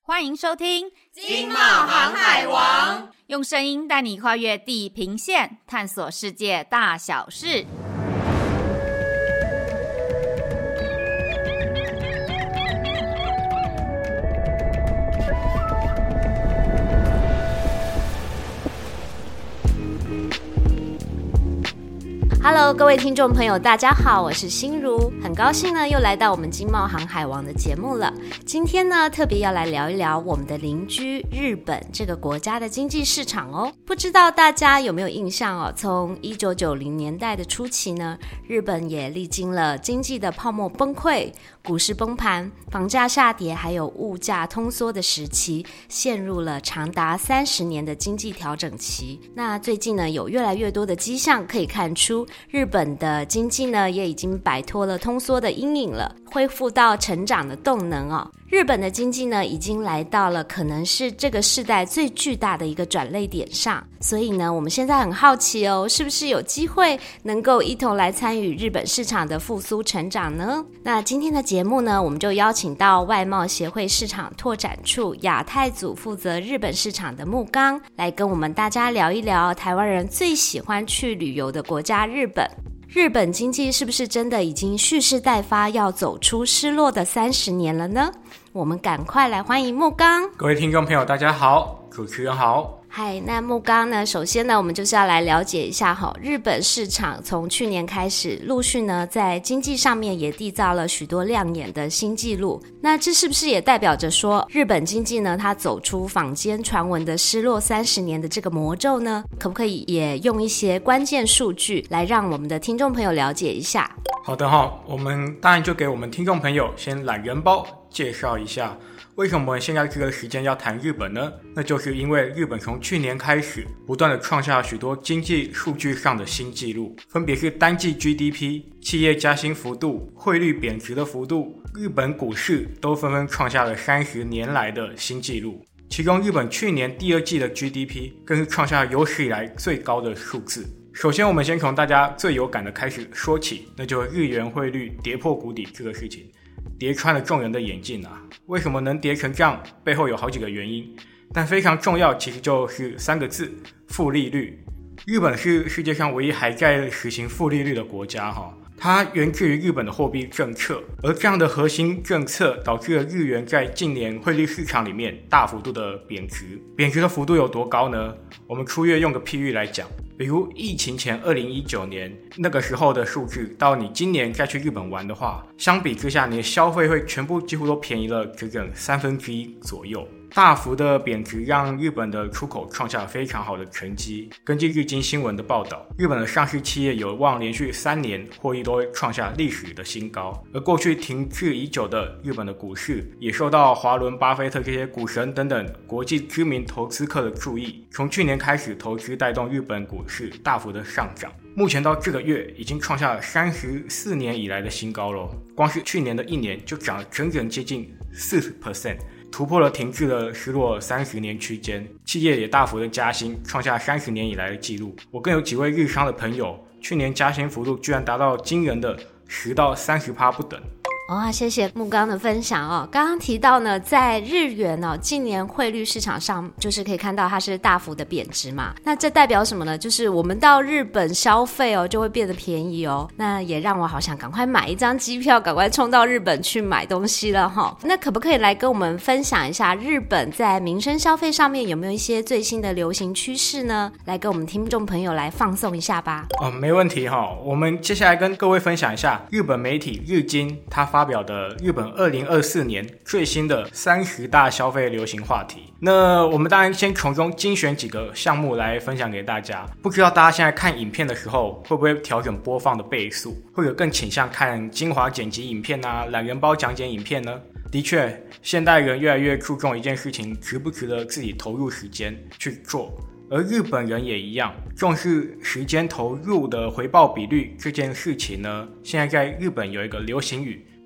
欢迎收听《 经贸航海王》， 用声音带你跨越地平线，探索世界大小事。Hello， 各位听众朋友，大家好，我是心如，很高兴呢又来到我们经贸航海王的节目了。今天呢特别要来聊一聊我们的邻居日本这个国家的经济市场哦。不知道大家有没有印象哦？从1990年代的初期呢，日本也历经了经济的泡沫崩溃、股市崩盘、房价下跌，还有物价通缩的时期，陷入了长达30年的经济调整期。那最近呢，有越来越多的迹象可以看出，日本的经济呢也已经摆脱了通缩的阴影了，恢复到成长的动能哦。日本的经济呢已经来到了可能是这个世代最巨大的一个转捩点上，所以呢我们现在很好奇哦，是不是有机会能够一同来参与日本市场的复苏成长呢？那今天的节目呢，我们就邀请到外贸协会市场拓展处亚太组负责日本市场的木刚来跟我们大家聊一聊台湾人最喜欢去旅游的国家日本。日本经济是不是真的已经蓄势待发，要走出失落的30年了呢？我们赶快来欢迎木刚。 各位听众朋友大家好，主持人好。 嗨，那木刚呢，首先呢我们就是要来了解一下日本市场从去年开始陆续呢在经济上面也缔造了许多亮眼的新纪录，那这是不是也代表着说日本经济呢它走出坊间传闻的失落30年的这个魔咒呢？可不可以也用一些关键数据来让我们的听众朋友了解一下？ 好的我们当然就给我们听众朋友先懒人包介绍一下为什么我们现在这个时间要谈日本呢？那就是因为日本从去年开始不断的创下许多经济数据上的新纪录，分别是单季 GDP、 企业加薪幅度、汇率贬值的幅度，日本股市都纷纷创下了30年来的新纪录。其中日本去年第2季的 GDP 更是创下有史以来最高的数字。首先我们先从大家最有感的开始说起，那就是日元汇率跌破谷底这个事情，跌穿了众人的眼镜啊！为什么能跌成这样？背后有好几个原因，但非常重要其实就是3个字：负利率。日本是世界上唯一还在实行负利率的国家它源自于日本的货币政策，而这样的核心政策导致了日元在近年汇率市场里面大幅度的贬值。贬值的幅度有多高呢？我们粗略用个譬喻来讲，比如疫情前2019年那个时候的数字，到你今年再去日本玩的话，相比之下你的消费会全部几乎都便宜了整整1/3左右。大幅的贬值让日本的出口创下了非常好的成绩。根据日经新闻的报道，日本的上市企业有望连续3年获利都会创下历史的新高。而过去停滞已久的日本的股市也受到华伦巴菲特这些股神等等国际知名投资客的注意，从去年开始投资带动日本股市大幅的上涨，目前到这个月已经创下了34年以来的新高了。光是去年的1年就涨了整整接近 40%，突破了停滞的失落30年区间，企业也大幅的加薪，创下30年以来的纪录。我更有几位日商的朋友，去年加薪幅度居然达到惊人的10%到30%不等。 谢谢木刚的分享刚刚提到呢，在日元近年汇率市场上，就是可以看到它是大幅的贬值嘛。那这代表什么呢？就是我们到日本消费就会变得便宜那也让我好想赶快买一张机票，赶快冲到日本去买东西了那可不可以来跟我们分享一下日本在民生消费上面有没有一些最新的流行趋势呢？来跟我们听众朋友来放送一下吧。 没问题我们接下来跟各位分享一下日本媒体日经它发表的日本2024年最新的30大消费流行话题。那我们当然先从中精选几个项目来分享给大家。不知道大家现在看影片的时候会不会调整播放的倍速，或者更倾向看精华剪辑影片懒人包讲解影片呢？的确，现代人越来越注重一件事情值不值得自己投入时间去做，而日本人也一样重视时间投入的回报比率这件事情呢。现在在日本有一个流行语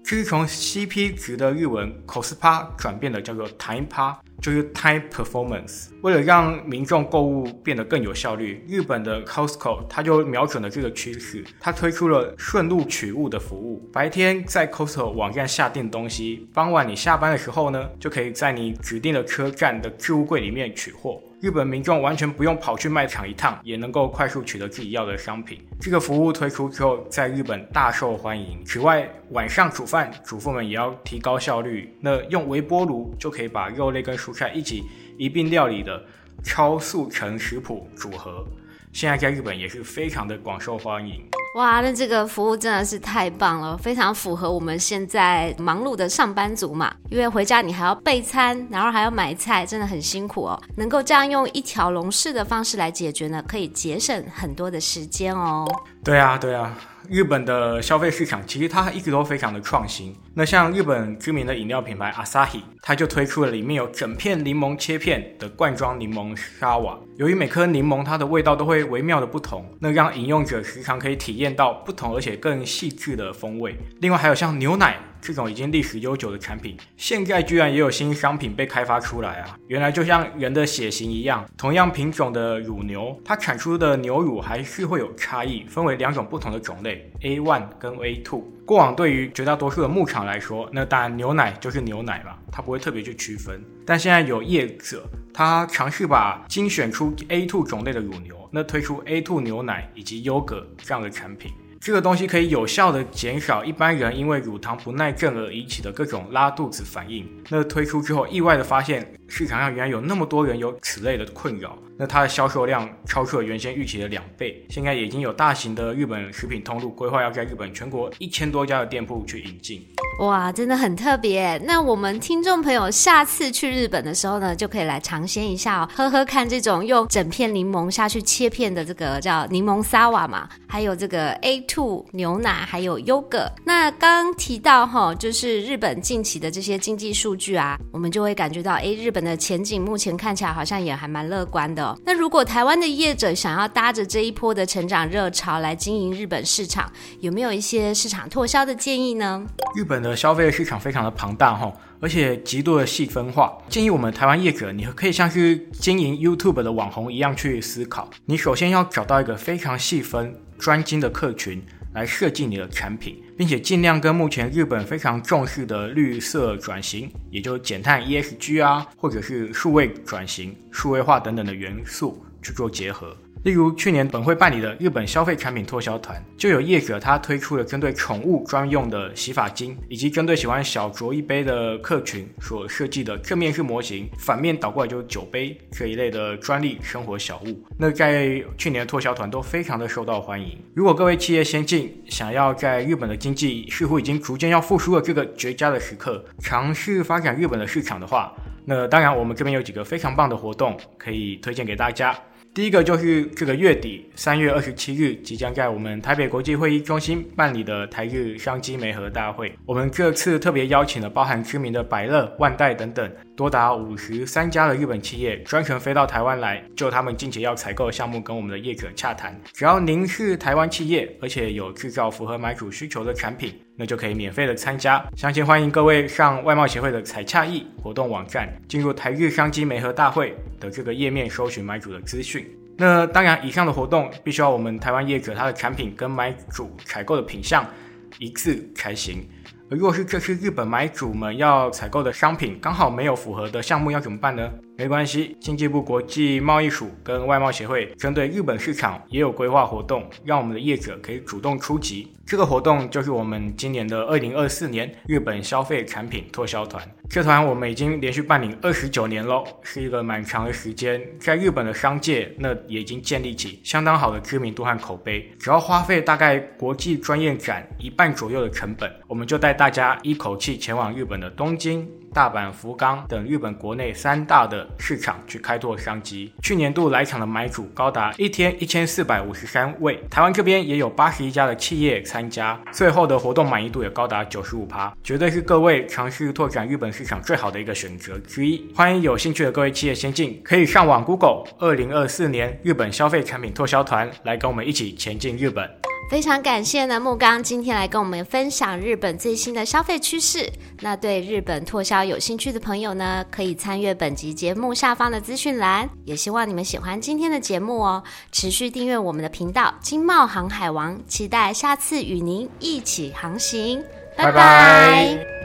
这是从 CP 值的日文 cost 转变的叫做 time 就是 time performance。 为了让民众购物变得更有效率，日本的 Costco 它就瞄准了这个趋势，它推出了顺路取物的服务。白天在 Costco 网站下订东西，傍晚你下班的时候呢，就可以在你指定的车站的置物柜里面取货。日本民众完全不用跑去卖场一趟，也能够快速取得自己要的商品。这个服务推出之后，在日本大受欢迎。此外，晚上煮饭，主妇们也要提高效率，那用微波炉就可以把肉类跟蔬菜一并料理的超速成食谱组合，现在在日本也是非常的广受欢迎。 哇，那这个服务真的是太棒了，非常符合我们现在忙碌的上班族嘛，因为回家你还要备餐，然后还要买菜，真的很辛苦哦。能够这样用一条龙式的方式来解决呢，可以节省很多的时间哦。 对啊，日本的消费市场其实它一直都非常的创新。那像日本知名的饮料品牌 Asahi， 它就推出了里面有整片柠檬切片的罐装柠檬沙瓦。由于每颗柠檬它的味道都会微妙的不同，那让饮用者时常可以体验到不同而且更细致的风味。另外还有像牛奶这种已经历史悠久的产品，现在居然也有新商品被开发出来啊！原来就像人的血型一样，同样品种的乳牛，它产出的牛乳还是会有差异，分为2种不同的种类 A1 跟 A2。 过往对于绝大多数的牧场来说，那当然牛奶就是牛奶嘛，它不会特别去区分。但现在有业者他尝试把精选出 A2 种类的乳牛，那推出 A2 牛奶以及优格这样的产品。这个东西可以有效的减少一般人因为乳糖不耐症而引起的各种拉肚子反应。那推出之后，意外的发现市场上原来有那么多人有此类的困扰，那它的销售量超出了原先预期的2倍。现在已经有大型的日本食品通路规划要在日本全国1000多家的店铺去引进。 哇，真的很特别。那我们听众朋友下次去日本的时候呢，就可以来尝鲜一下哦，喝喝看这种用整片柠檬下去切片的这个叫柠檬沙瓦嘛，还有这个 A2 牛奶，还有优格。那刚刚提到就是日本近期的这些经济数据啊，我们就会感觉到日本的前景目前看起来好像也还蛮乐观的哦。那如果台湾的业者想要搭着这一波的成长热潮来经营日本市场，有没有一些市场拓销的建议呢？ 日本的消费市场非常的庞大而且极度的细分化，建议我们台湾业者，你可以像是经营 YouTube 的网红一样去思考。你首先要找到一个非常细分专精的客群来设计你的产品，并且尽量跟目前日本非常重视的绿色转型，也就是减碳 ESG 啊，或者是数位转型、数位化等等的元素去做结合。例如去年本会办理的日本消费产品拓销团，就有业者他推出了针对宠物专用的洗发精，以及针对喜欢小酌一杯的客群所设计的正面式模型，反面倒过来就是酒杯这一类的专利生活小物。那在去年的拓销团都非常的受到欢迎。如果各位企业先进想要在日本的经济似乎已经逐渐要复苏了这个绝佳的时刻，尝试发展日本的市场的话，那当然我们这边有几个非常棒的活动可以推荐给大家。第一个就是这个月底3月27日即将在我们台北国际会议中心办理的台日商机媒合大会。我们这次特别邀请了包含知名的百乐、万代等等多达53家的日本企业，专程飞到台湾来就他们近期要采购的项目跟我们的业者洽谈。只要您是台湾企业，而且有制造符合买主需求的产品，那就可以免费的参加。详情欢迎各位上外贸协会的采洽易活动网站，进入台日商机媒合大会的这个页面，搜寻买主的资讯。那当然以上的活动必须要我们台湾业者他的产品跟买主采购的品项一致才行。而若是这次日本买主们要采购的商品刚好没有符合的项目，要怎么办呢？没关系，经济部国际贸易署跟外贸协会针对日本市场也有规划活动，让我们的业者可以主动出击。这个活动就是我们今年的2024年日本消费产品拓销团。这团我们已经连续办理29年咯，是一个蛮长的时间，在日本的商界那也已经建立起相当好的知名度和口碑。只要花费大概国际专业展1半左右的成本，我们就带大家一口气前往日本的东京、大阪、福冈等日本国内3大的市场去开拓商机。去年度来场的买主高达一天1453位，台湾这边也有81家的企业参加，最后的活动满意度也高达 95%， 绝对是各位尝试拓展日本市场最好的一个选择之一。欢迎有兴趣的各位企业先进可以上网 Google 2024年日本消费产品拓销团来跟我们一起前进日本。 非常感谢呢木刚今天来跟我们分享日本最新的消费趋势。那对日本拓销有兴趣的朋友呢，可以参阅本集节目下方的资讯栏。也希望你们喜欢今天的节目哦，持续订阅我们的频道经贸航海王，期待下次与您一起航行。拜拜。